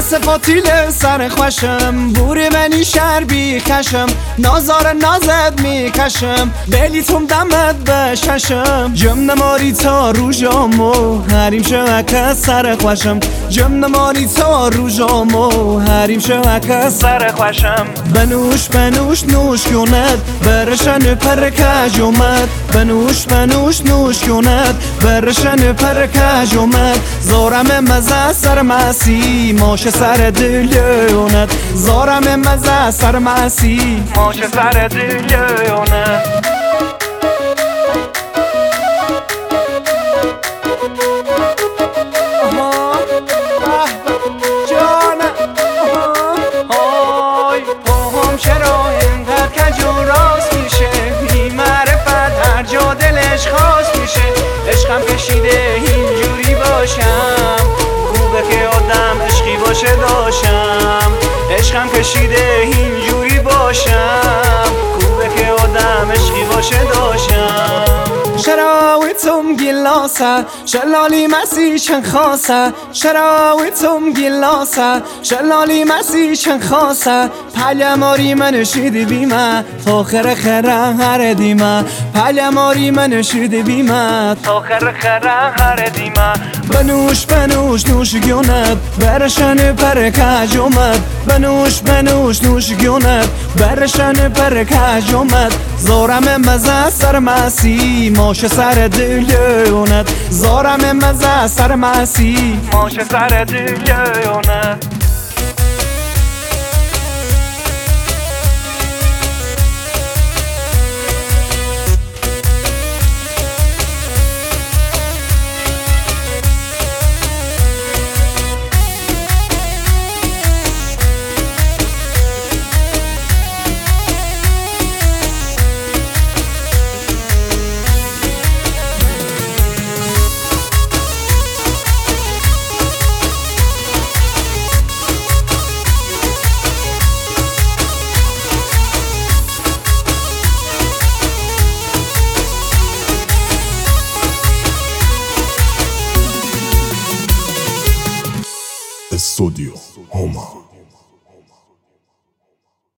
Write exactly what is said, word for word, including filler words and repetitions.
صفاتیل سر خوشم، بوری منی شربی کشم، نازار نازد میکشم، بلیتم دمت بششم. جم نماری تا روژامو حریم شوکه سر خوشم، جم نماری تا روژامو حریم شوکه سر خوشم. بنوش بنوش نوش کند برشن پر کج اومد، بنوش بنوش نوش کند برشن پر کج اومد. زارم مزه سر مسی ماش سر دلیونت، زارم مزه سر مسی ماش سر دلیونت. چرا اینقدر کج و راست میشه، بی معرفت هر جا دلش خواست میشه. عشقم کشیده اینجوری باشم، خوبه که آدم عشقی باشه داشتم. عشقم کشیده اینجوری باشم، خوبه که آدم عشقی باشه داشتم. شراویتم گلاسه شلالی مسی چند خاصه، شراویتم گلاسه شلالی مسی چند خاصه. پلیماری من شیدی بیمه تا خره خره هر دیمه، پلیماری من شیدی بیمه تا خره خره هر دیمه. بنوش بنوش نوش گونت برشن پر کج اومد، بنوش بنوش نوش گونت برشن پر کج اومد. زارم مزه سر مسی ماش سر دلیونت، زارم مزه سر مسی ماش سر دلیونت. Estudio Homa.